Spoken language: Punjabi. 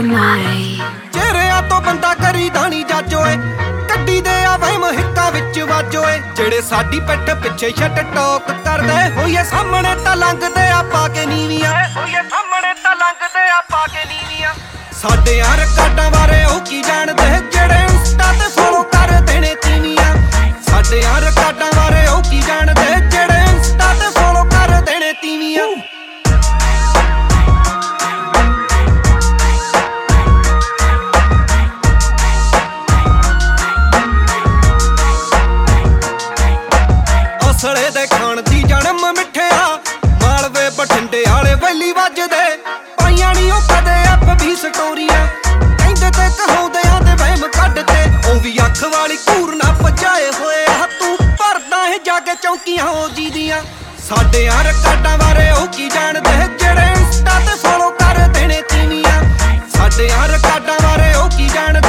ਚਿਹਰਿਆਂ ਤੋਂ ਬੰਦਾ ਕਰੀਦਾ ਨੀ ਜੱਜ ਓਏ, ਕੱਢੀ ਦੇ ਆ ਵਹਿਮ ਹਿੱਕਾਂ ਵਿੱਚ ਵੱਜ ਓਏ। ਜਿਹੜੇ ਸਾਡੀ ਪਿੱਠ ਪਿੱਛੇ ਛੱਟ ਟੋਕ ਕਰਦੇ ਹੋਈਏ ਸਾਹਮਣੇ ਤਾਂ ਲੰਘਦੇ ਆ ਪਾ ਕੇ ਨੀਵੀਆਂ, ਸਾਹਮਣੇ ਤਾਂ ਲੰਘਦੇ ਆ ਪਾ ਕੇ ਨੀਵੀਆਂ। ਸਾਡੇ ਆ ਰਿਕਾਰਡਾਂ ਬਾਰੇ ਉਹ ਕੀ ਜਾਣਦੇ ਜਿਹੜੇ ਇੰਸਟਾ ਤੇ ਫੋਲੋ ਕਰਦੇ ਨੇ ਤੀਵੀਆਂ। ਸਾਡੇ ਆ ਰਿਕਾਰਡਾਂ ਬਾਰੇ ਉਹ ਕੀ ਜਾਣਦੇ ਜਿਹੜੇ ਇੰਸਟਾ ਤੇ ਫੋਲੋ ਕਰਦੇ ਨੇ ਤੀਵੀਆਂ। ਅਸਲੇ ਦੇ ਖਾਣ ਦੀ ਜਨਮ ਮਿੱਠਿਆ, ਮਾਲਵੇ ਬਠਿੰਡੇ ਵਾਲੇ ਵੈਲੀ ਵੱਜਦੇ। ਪਾਈਆਂ ਨੀ ਉਹ ਕਦੇ FB ਸਟੋਰੀਆਂ, ਕਹਿੰਦੇ ਤੇ ਕਹਾਉਂਦਿਆਂ ਦੇ ਵਹਿਮ ਕੱਢਦੇ। ਉਹ ਵੀ ਅੱਖ ਵਾਲੀ ਘੂਰ ਨਾ ਭਜਾਏ ਹੋਏ ਆ, ਤੂੰ ਭਰਦਾ ਹੈ ਜਾ ਕੇ ਚੌਂਕੀਆਂ ਹੋ ਜੀ ਦੀਆਂ। ਸਾਡੇ ਆ ਰਿਕਾਰਡਾਂ ਬਾਰੇ ਉਹ ਕੀ ਜਾਣਦੇ ਜਿਹੜੇ ਇੰਸਟਾ ਤੇ ਫੋਲੋ ਕਰਦੇ ਨੇ ਤੀਵੀਆਂ। ਸਾਡੇ ਆ ਰਿਕਾਰਡਾਂ ਬਾਰੇ ਉਹ ਕੀ ਜਾਣਦੇ